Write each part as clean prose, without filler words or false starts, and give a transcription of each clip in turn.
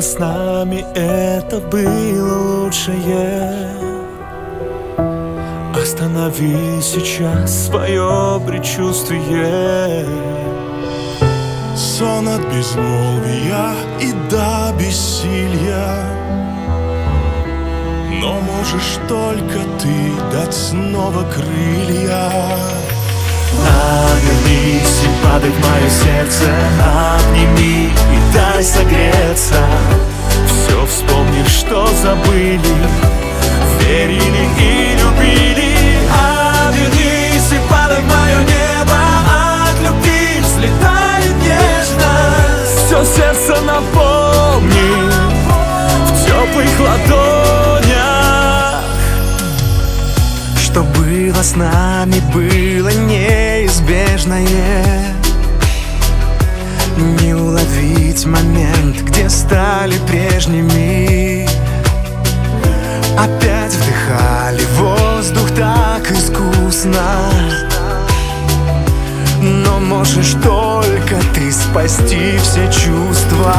с нами, это было лучшее. Останови сейчас свое предчувствие. Сон от безмолвия и до бессилья, но можешь только ты дать снова крылья. Обернись и падай в мое сердце, обними и дай согреться. Все вспомнишь, что забыли, верили и любили. Обернись и падай в мое небо, от любви взлетает нежность. Все сердце напомни в теплых ладонях. Что было с нами, было неизбежное. Не уловить момент, где стали прежними. Опять вдыхали воздух так искусно, но можешь только ты спасти все чувства.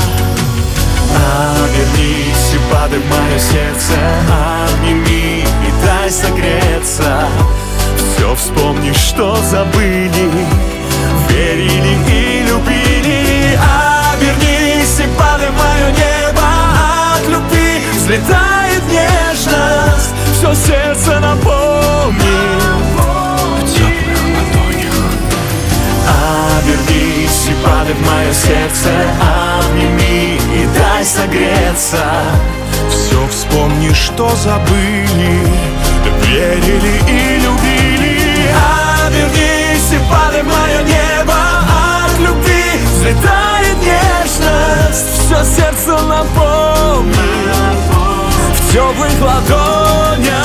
Обернись и падай в мое сердце, обними и дай согреться. Все вспомнишь, что забыли, верили и любили. Обернись и падай в мое небо, от любви взлетает нежность. Все сердце напомни в теплых ладонях. Обернись и падай в мое сердце, обними и дай согреться. Все вспомни, что забыли, верили и любили. Обернись и падай в мое небо, от любви взлетает нежность. Все сердце напомни в теплых ладонях.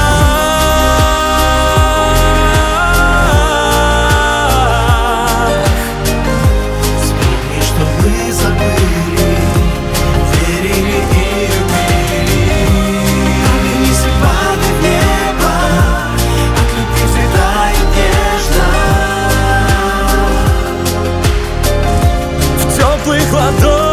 Вспомни, что мы забыли, верили и любили. Обернись и падай в небо, от любви взлетает нежность. В теплых ладонях.